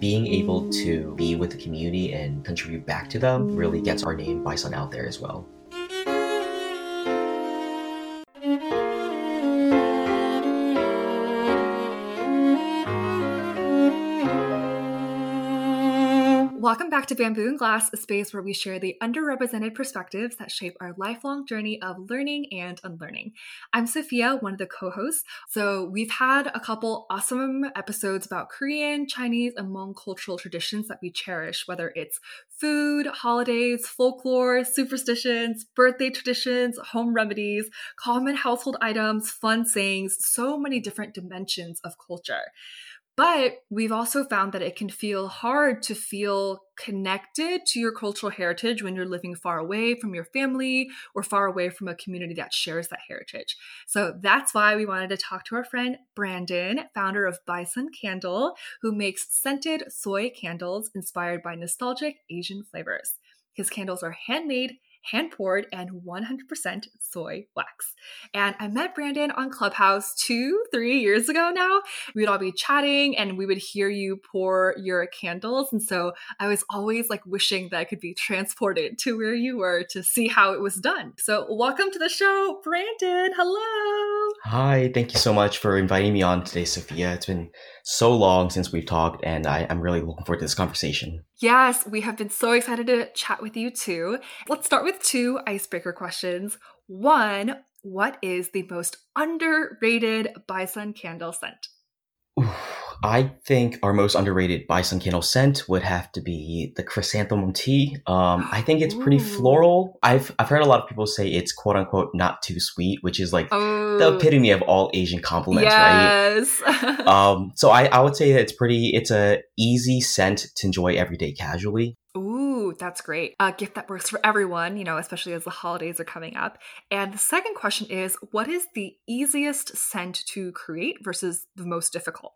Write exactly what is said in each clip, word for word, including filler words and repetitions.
being able to be with the community and contribute back to them really gets our name Bison out there as well. Welcome back to Bamboo and Glass, a space where we share the underrepresented perspectives that shape our lifelong journey of learning and unlearning. I'm Sophia, one of the co-hosts. So we've had a couple awesome episodes about Korean, Chinese, and Hmong cultural traditions that we cherish, whether it's food, holidays, folklore, superstitions, birthday traditions, home remedies, common household items, fun sayings, so many different dimensions of culture. But we've also found that it can feel hard to feel connected to your cultural heritage when you're living far away from your family or far away from a community that shares that heritage. So that's why we wanted to talk to our friend Brandon, founder of Bison Candle, who makes scented soy candles inspired by nostalgic Asian flavors. His candles are handmade, hand-poured, and one hundred percent soy wax. And I met Brandon on Clubhouse two, three years ago now. We'd all be chatting and we would hear you pour your candles. And so I was always like wishing that I could be transported to where you were to see how it was done. So welcome to the show, Brandon. Hello. Hi, thank you so much for inviting me on today, Sophia. It's been so long since we've talked, and I, I'm really looking forward to this conversation. Yes, we have been so excited to chat with you too. Let's start with two icebreaker questions. One, what is the most underrated Bison candle scent? Ooh, I think our most underrated Bison candle scent would have to be the chrysanthemum tea. Um, I think it's pretty Ooh. floral. I've I've heard a lot of people say it's quote unquote not too sweet, which is like Oh, the epitome of all Asian compliments, right? yes. Um, so I, I would say that it's pretty, it's a easy scent to enjoy every day casually. Ooh, that's great. A gift that works for everyone, you know, especially as the holidays are coming up. And the second question is, what is the easiest scent to create versus the most difficult?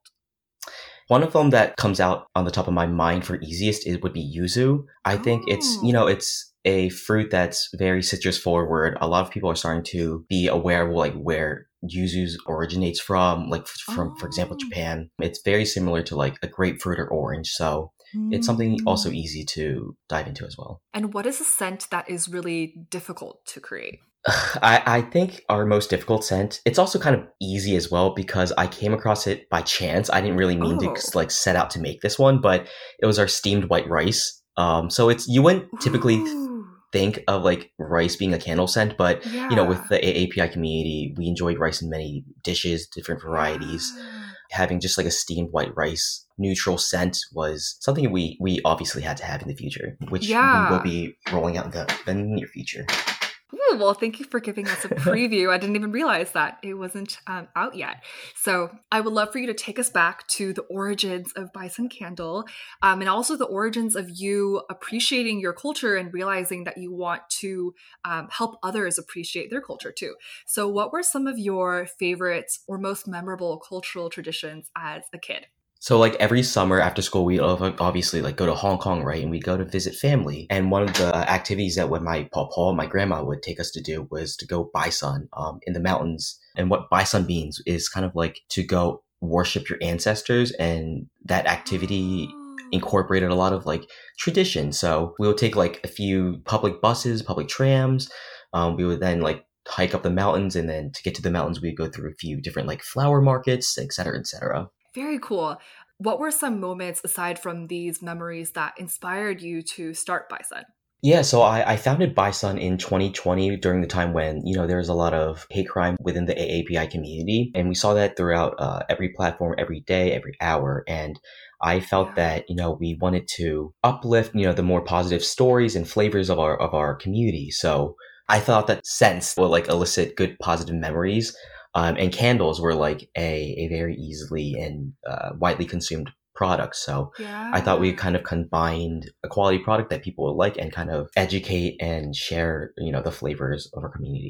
One of them that comes out on the top of my mind for easiest is would be yuzu. I think it's, you know, it's a fruit that's very citrus forward. A lot of people are starting to be aware of like where yuzu originates from, like from, Oh. for example, Japan. It's very similar to like a grapefruit or orange. So it's Mm. something also easy to dive into as well. And what is a scent that is really difficult to create? I, I think our most difficult scent, it's also kind of easy as well because I came across it by chance. I didn't really mean Oh. to like set out to make this one, but it was our steamed white rice. Um, so it's, you wouldn't typically Ooh. think of like rice being a candle scent, but Yeah. you know, with the A A P I community, we enjoyed rice in many dishes, different varieties. Yeah. Having just like a steamed white rice neutral scent was something we we obviously had to have in the future, which Yeah. we will be rolling out in the, in the near future. Ooh, well, thank you for giving us a preview. I didn't even realize that it wasn't um, out yet. So I would love for you to take us back to the origins of Bison Candle, um, and also the origins of you appreciating your culture and realizing that you want to um, help others appreciate their culture too. So what were some of your favorite or most memorable cultural traditions as a kid? So like every summer after school, we obviously like go to Hong Kong, right? And we go to visit family. And one of the activities that when my papa, my grandma would take us to do was to go bison um, in the mountains. And what bison means is kind of like to go worship your ancestors. And that activity incorporated a lot of like tradition. So we would take like a few public buses, public trams. Um, we would then like hike up the mountains. And then to get to the mountains, we'd go through a few different like flower markets, et cetera, et cetera. Very cool. What were some moments aside from these memories that inspired you to start Bison? Yeah, so I, I founded Bison in twenty twenty during the time when, you know, there was a lot of hate crime within the A A P I community. And we saw that throughout uh, every platform, every day, every hour. And I felt Yeah. that, you know, we wanted to uplift, you know, the more positive stories and flavors of our of our community. So I thought that scents will like elicit good positive memories. Um, and candles were like a, a very easily and uh, widely consumed product. So Yeah. I thought we kind of combined a quality product that people would like and kind of educate and share, you know, the flavors of our community.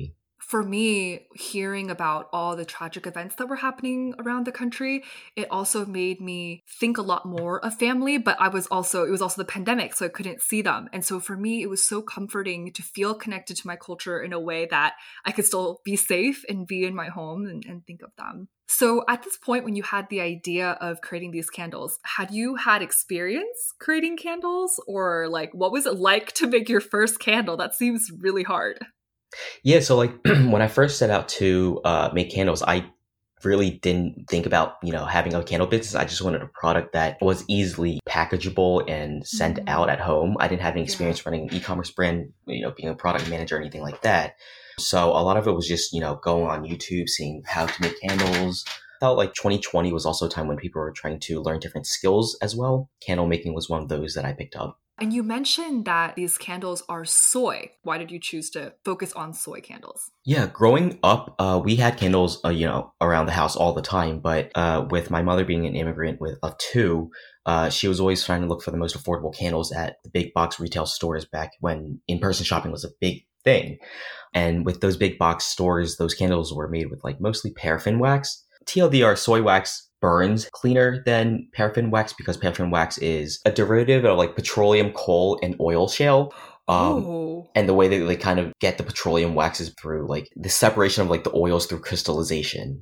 For me, hearing about all the tragic events that were happening around the country, it also made me think a lot more of family, but I was also, it was also the pandemic, so I couldn't see them. And so for me, it was so comforting to feel connected to my culture in a way that I could still be safe and be in my home and, and think of them. So at this point, when you had the idea of creating these candles, had you had experience creating candles, or like, what was it like to make your first candle? That seems really hard. Yeah, so like when I first set out to uh, make candles, I really didn't think about, you know, having a candle business. I just wanted a product that was easily packageable and sent Mm. out at home. I didn't have any Yeah. experience running an e-commerce brand, you know, being a product manager or anything like that. So a lot of it was just, you know, going on YouTube, seeing how to make candles. I felt like twenty twenty was also a time when people were trying to learn different skills as well. Candle making was one of those that I picked up. And you mentioned that these candles are soy. Why did you choose to focus on soy candles? Yeah, growing up, uh, we had candles, uh, you know, around the house all the time. But uh, with my mother being an immigrant with of two, uh, she was always trying to look for the most affordable candles at the big box retail stores back when in-person shopping was a big thing. And with those big box stores, those candles were made with like mostly paraffin wax. T L D R, soy wax burns cleaner than paraffin wax because paraffin wax is a derivative of like petroleum, coal, and oil shale. Um, Oh. and the way that they kind of get the petroleum wax is through like the separation of like the oils through crystallization.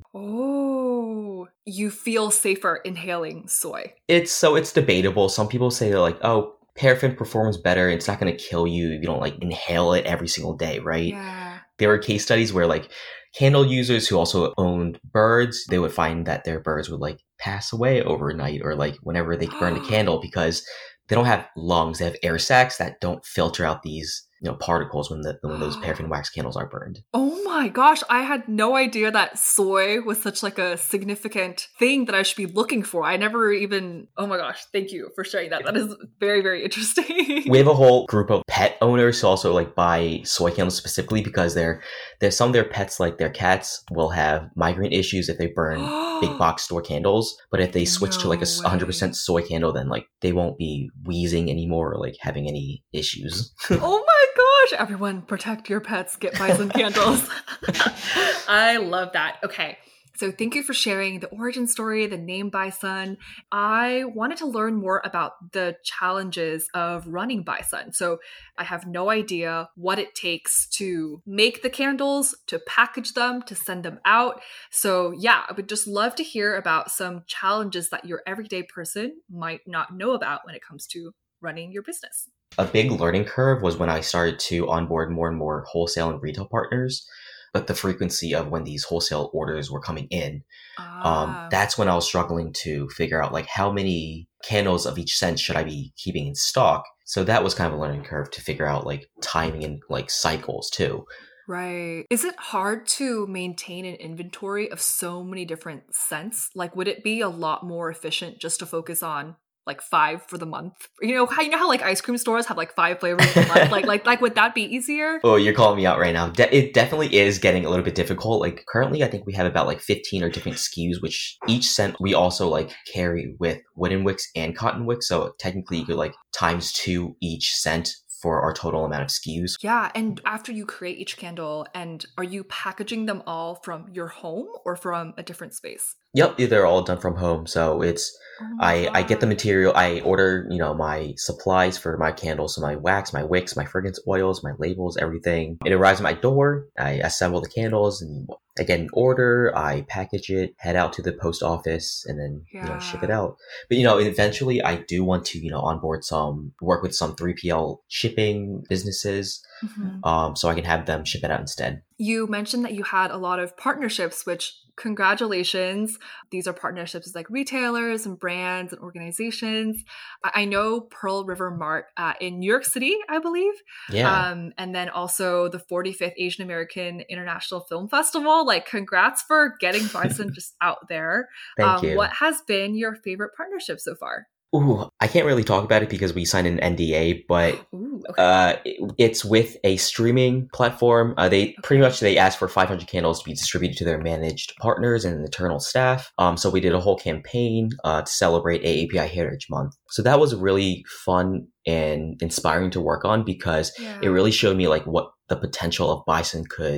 Oh. You feel safer inhaling soy. It's so it's debatable. Some people say that like, oh, paraffin performs better. It's not going to kill you if you don't like inhale it every single day, right? Yeah. There were case studies where like candle users who also owned birds, they would find that their birds would like pass away overnight or like whenever they burn the candle because they don't have lungs. They have air sacs that don't filter out these, you know, particles when the when those paraffin wax candles are burned. Oh my gosh, I had no idea that soy was such like a significant thing that I should be looking for. I never even, oh my gosh, thank you for sharing that. That is very, very interesting. We have a whole group of pet owners who also like buy soy candles specifically because they're there's some of their pets, like their cats, will have migraine issues if they burn big box store candles. But if they switch to like a No one hundred percent soy candle, then like they won't be wheezing anymore or like having any issues. Oh my gosh, everyone protect your pets, get bison candles. I love that. Okay. So thank you for sharing the origin story, the name Bison. I wanted to learn more about the challenges of running Bison. So I have no idea what it takes to make the candles, to package them, to send them out. So yeah, I would just love to hear about some challenges that your everyday person might not know about when it comes to running your business. A big learning curve was when I started to onboard more and more wholesale and retail partners. But the frequency of when these wholesale orders were coming in, Ah. um, that's when I was struggling to figure out like how many candles of each scent should I be keeping in stock. So that was kind of a learning curve to figure out like timing and like cycles too. Right. Is it hard to maintain an inventory of so many different scents? Like, would it be a lot more efficient just to focus on like five for the month? You know how you know how like ice cream stores have like five flavors per month? Like, like, like, would that be easier? Oh, you're calling me out right now. De- it definitely is getting a little bit difficult. Like currently, I think we have about like fifteen or different S K Us, which each scent we also like carry with wooden wicks and cotton wicks. So technically, you could like times two each scent for our total amount of S K Us. Yeah, and after you create each candle, and are you packaging them all from your home or from a different space? Yep, they're all done from home. So it's Oh my I, I get the God. material, I order, you know, my supplies for my candles, so my wax, my wicks, my fragrance oils, my labels, everything. It arrives at my door, I assemble the candles, and I get an order, I package it, head out to the post office, and then, you know, ship it Yeah. out. But, you know, eventually I do want to, you know, onboard some, work with some three P L shipping businesses, Mhm. um, so I can have them ship it out instead. You mentioned that you had a lot of partnerships, which congratulations. These are partnerships with like retailers and brands and organizations. I I know Pearl River Mart uh, in New York City, I believe. Yeah. Um, and then also the forty-fifth Asian American International Film Festival. Like, congrats for getting Bison just out there. Thank Um, you. what has been your favorite partnership so far? Ooh, I can't really talk about it because we signed an N D A, but Ooh, okay. uh, it- it's with a streaming platform. Uh, they pretty Okay. much they asked for five hundred candles to be distributed to their managed partners and internal staff. Um, so we did a whole campaign uh, to celebrate A A P I Heritage Month. So that was really fun and inspiring to work on because Yeah. it really showed me like what the potential of Bison could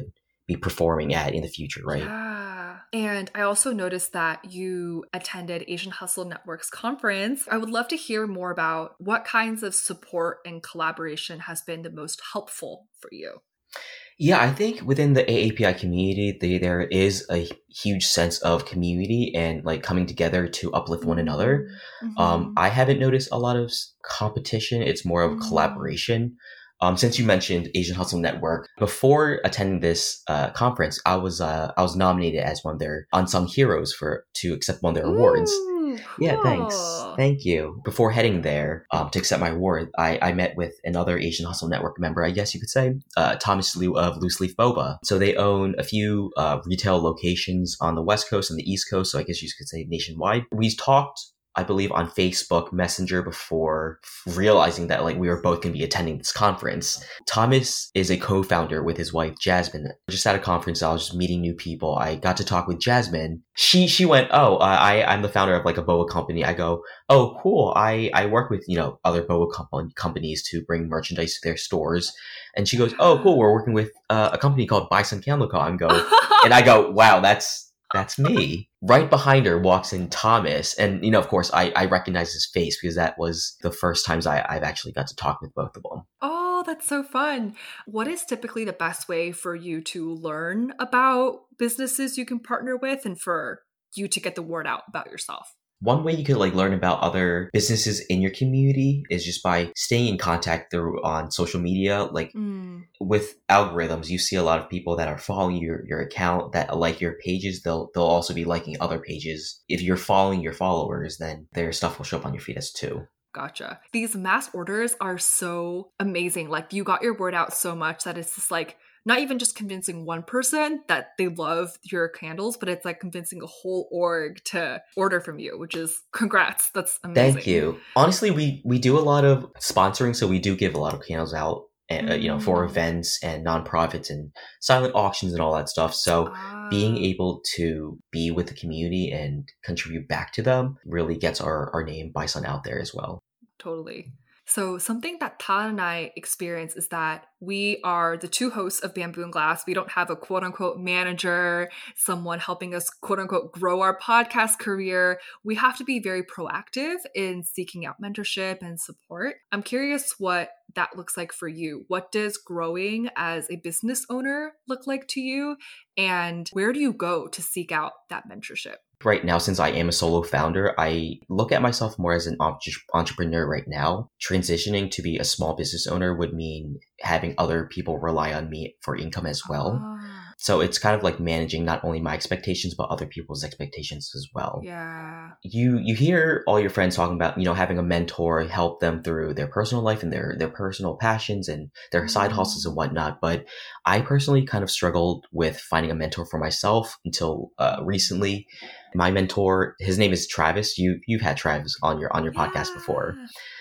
be performing at in the future, right? Yeah. And I also noticed that you attended Asian Hustle Network's conference. I would love to hear more about what kinds of support and collaboration has been the most helpful for you. Yeah, I think within the A A P I community, they, there is a huge sense of community and like coming together to uplift one another. Mm-hmm. Um, I haven't noticed a lot of s- competition. It's more of Mm-hmm. collaboration. Um, since you mentioned Asian Hustle Network, before attending this uh, conference, I was uh, I was nominated as one of their unsung heroes for to accept one of their awards. Ooh, Yeah, thanks. cool. Thank you. Before heading there um, to accept my award, I, I met with another Asian Hustle Network member, I guess you could say, uh, Thomas Liu of Loose Leaf Boba. So they own a few uh, retail locations on the West Coast and the East Coast, so I guess you could say nationwide. We talked, I believe, on Facebook Messenger before realizing that like we were both going to be attending this conference. Thomas is a co-founder with his wife Jasmine. Just at a conference, I was just meeting new people. I got to talk with Jasmine. She she went, oh, I I'm the founder of like a boa company. I go, oh, cool. I I work with you know other boa com- companies to bring merchandise to their stores. And she goes, oh, cool. We're working with uh, a company called Bison Candle Co. I'm go, and I go, wow, that's. That's me. Right behind her walks in Thomas. And, you know, of course, I, I recognize his face because that was the first times I, I've actually got to talk with both of them. Oh, that's so fun. What is typically the best way for you to learn about businesses you can partner with and for you to get the word out about yourself? One way you could like learn about other businesses in your community is just by staying in contact through on social media. Like Mm. with algorithms, you see a lot of people that are following your, your account that like your pages. They'll they'll also be liking other pages. If you're following your followers, then their stuff will show up on your feed as too. Gotcha. These mass orders are so amazing. Like you got your word out so much that it's just like not even just convincing one person that they love your candles, but it's like convincing a whole org to order from you, which is congrats. That's amazing. Thank you. Honestly, we, we do a lot of sponsoring, so we do give a lot of candles out, uh, you know, for Mm. events and nonprofits and silent auctions and all that stuff. So Ah. being able to be with the community and contribute back to them really gets our, our name Bison out there as well. Totally. So something that Tan and I experience is that we are the two hosts of Bamboo and Glass. We don't have a quote unquote manager, someone helping us quote unquote grow our podcast career. We have to be very proactive in seeking out mentorship and support. I'm curious what that looks like for you. What does growing as a business owner look like to you? And where do you go to seek out that mentorship? Right now, since I am a solo founder, I look at myself more as an entre- entrepreneur right now. Transitioning to be a small business owner would mean having other people rely on me for income as well. Ah, So it's kind of like managing not only my expectations, but other people's expectations as well. yeah. You you hear all your friends talking about, you know, having a mentor help them through their personal life and their, their personal passions and their side hustles and whatnot. But I personally kind of struggled with finding a mentor for myself until uh, recently. My mentor, his name is Travis. You you've had Travis on your on your Yeah. podcast before.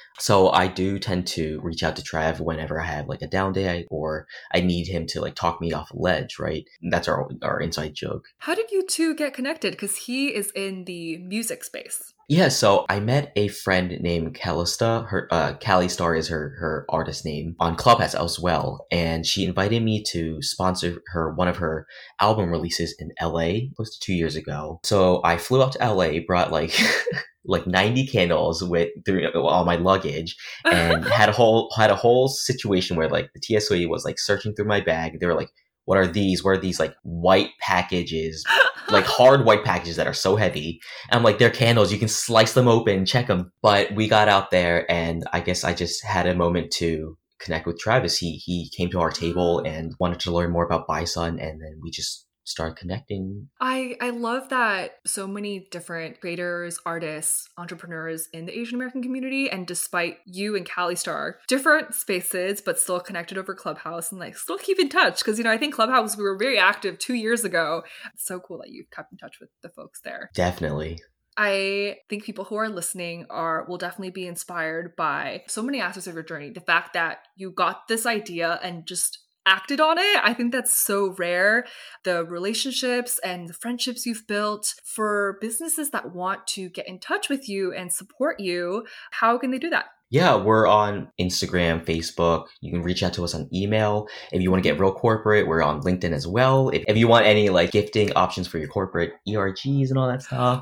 So I do tend to reach out to Trav whenever I have like a down day or I need him to like talk me off a ledge, right? That's our our inside joke. How did you two get connected? Because he is in the music space. Yeah, so I met a friend named Callista. Her uh Callie Star is her her artist name on Clubhouse as well, and she invited me to sponsor her one of her album releases in L A close to two years ago. So I flew out to L A, brought like like ninety candles with through all my luggage, and had a whole had a whole situation where like the T S O E was like searching through my bag. They were like, "What are these? What are these like white packages?" Like hard white packages that are so heavy. And I'm like, they're candles. You can slice them open, check them. But we got out there and I guess I just had a moment to connect with Travis. He, he came to our table and wanted to learn more about Bison. And then we just started connecting. I, I love that so many different creators, artists, entrepreneurs in the Asian American community, and despite you and Callie Star, different spaces, but still connected over Clubhouse and like still keep in touch. Because, you know, I think Clubhouse, we were very active two years ago. It's so cool that you've kept in touch with the folks there. Definitely. I think people who are listening are will definitely be inspired by so many aspects of your journey. The fact that you got this idea and just acted on it, I think that's so rare. The relationships and the friendships you've built for businesses that want to get in touch with you and support you, how can they do that? Yeah, we're on Instagram, Facebook. You can reach out to us on email. If you want to get real corporate, we're on LinkedIn as well. If, if you want any like gifting options for your corporate E R Gs and all that stuff.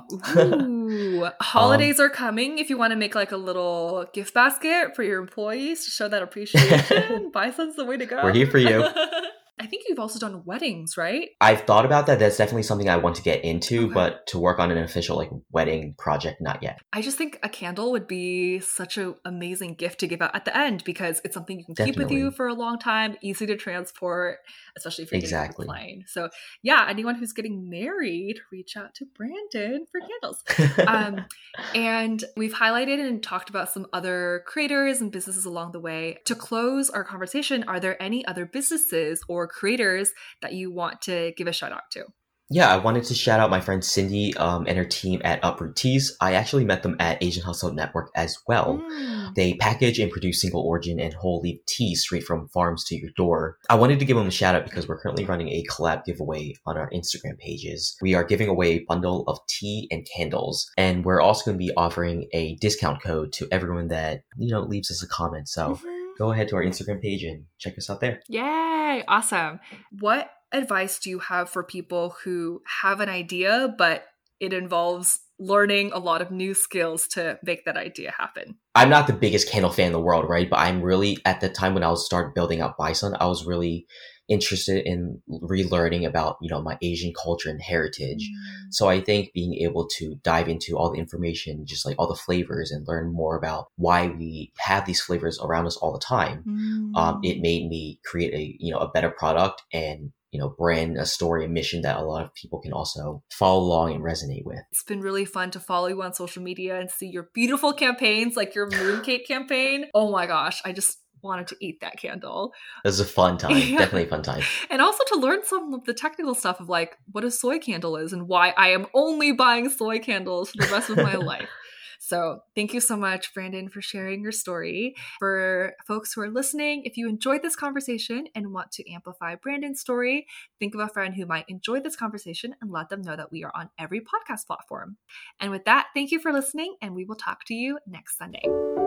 Ooh, holidays um, are coming. If you want to make like a little gift basket for your employees to show that appreciation, Bison's the way to go. We're here for you. I think you've also done weddings, right? I've thought about that. That's definitely something I want to get into, okay. But to work on an official like wedding project, not yet. I just think a candle would be such an amazing gift to give out at the end because it's something you can definitely keep with you for a long time, easy to transport, especially if you're exactly. getting on a plane. So yeah, anyone who's getting married, reach out to Brandon for candles. um, and we've highlighted and talked about some other creators and businesses along the way. To close our conversation, are there any other businesses or creators that you want to give a shout out to? Yeah, I wanted to shout out my friend Cindy um, and her team at Uproot Teas. I actually met them at Asian Hustle Network as well. Mm. They package and produce single origin and whole leaf teas straight from farms to your door. I wanted to give them a shout out because we're currently running a collab giveaway on our Instagram pages. We are giving away a bundle of tea and candles, and we're also going to be offering a discount code to everyone that, you know, leaves us a comment. So mm-hmm. go ahead to our Instagram page and check us out there. Yay! Awesome. What advice do you have for people who have an idea, but it involves learning a lot of new skills to make that idea happen? I'm not the biggest candle fan in the world, right? But I'm really, at the time when I was started building out Bison, I was really interested in relearning about, you know, my Asian culture and heritage. Mm. So I think being able to dive into all the information, just like all the flavors, and learn more about why we have these flavors around us all the time, mm. um, it made me create a, you know, a better product and, you know, brand, a story, a mission that a lot of people can also follow along and resonate with. It's been really fun to follow you on social media and see your beautiful campaigns, like your mooncake campaign. Oh my gosh, I just wanted to eat that candle. It was a fun time. Yeah. Definitely a fun time. And also to learn some of the technical stuff of like what a soy candle is and why I am only buying soy candles for the rest of my life. So thank you so much, Brandon, for sharing your story. For folks who are listening, if you enjoyed this conversation and want to amplify Brandon's story, think of a friend who might enjoy this conversation and let them know that we are on every podcast platform. And with that, thank you for listening, and we will talk to you next Sunday.